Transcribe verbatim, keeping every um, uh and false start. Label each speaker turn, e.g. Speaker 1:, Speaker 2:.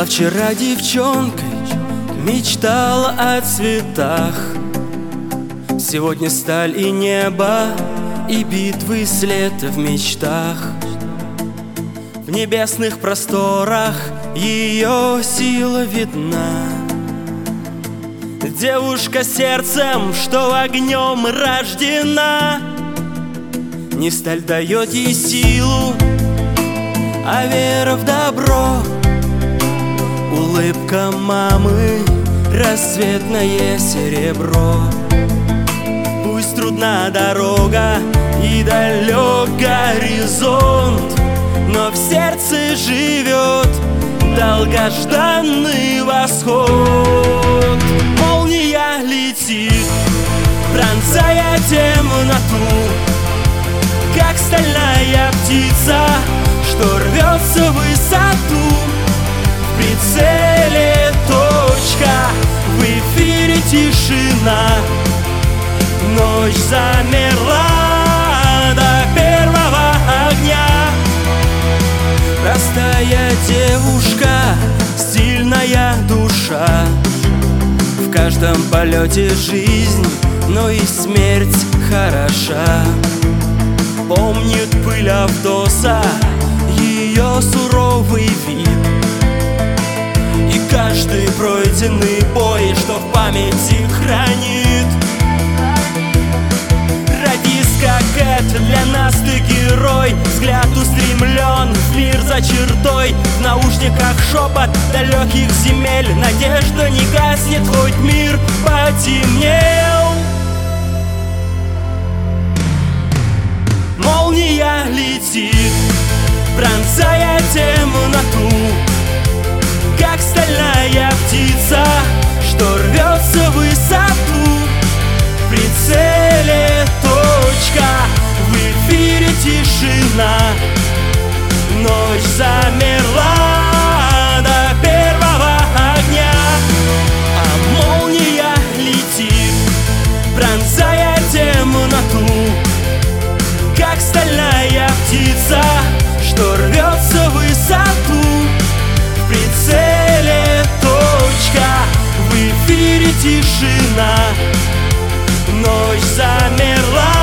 Speaker 1: Была вчера девчонкой, мечтала о цветах. Сегодня сталь и небо, и битвы след в мечтах. В небесных просторах ее сила видна. Девушка сердцем, что огнем рождена. Не сталь дает ей силу, а вера в добро. Улыбка мамы, рассветное серебро. Пусть трудна дорога и далек горизонт, но в сердце живет долгожданный восход. Молния летит, пронзая темноту, как стальная птица, что рвется в высоту. В прицеле точка, в эфире тишина. Ночь замерла до первого огня. Простая девушка, стильная душа. В каждом полете жизнь, но и смерть хороша. Помнит пыль Авдоса, ее суровый вид, и каждый пройденный бой, что в памяти хранит. Радистка Кэт, для нас ты герой. Взгляд устремлен в мир за чертой. В наушниках шепот далеких земель. Надежда не гаснет, хоть мир потемнел. Молния летит, пронзая темноту, как стальная птица, что рвется в высоту. В прицеле точка, в эфире тишина. Ночь замерла до первого огня. А молния летит, пронзая темноту, как стальная птица, что рвется в высоту. В прицеле точка, в эфире тишина. Ночь замерла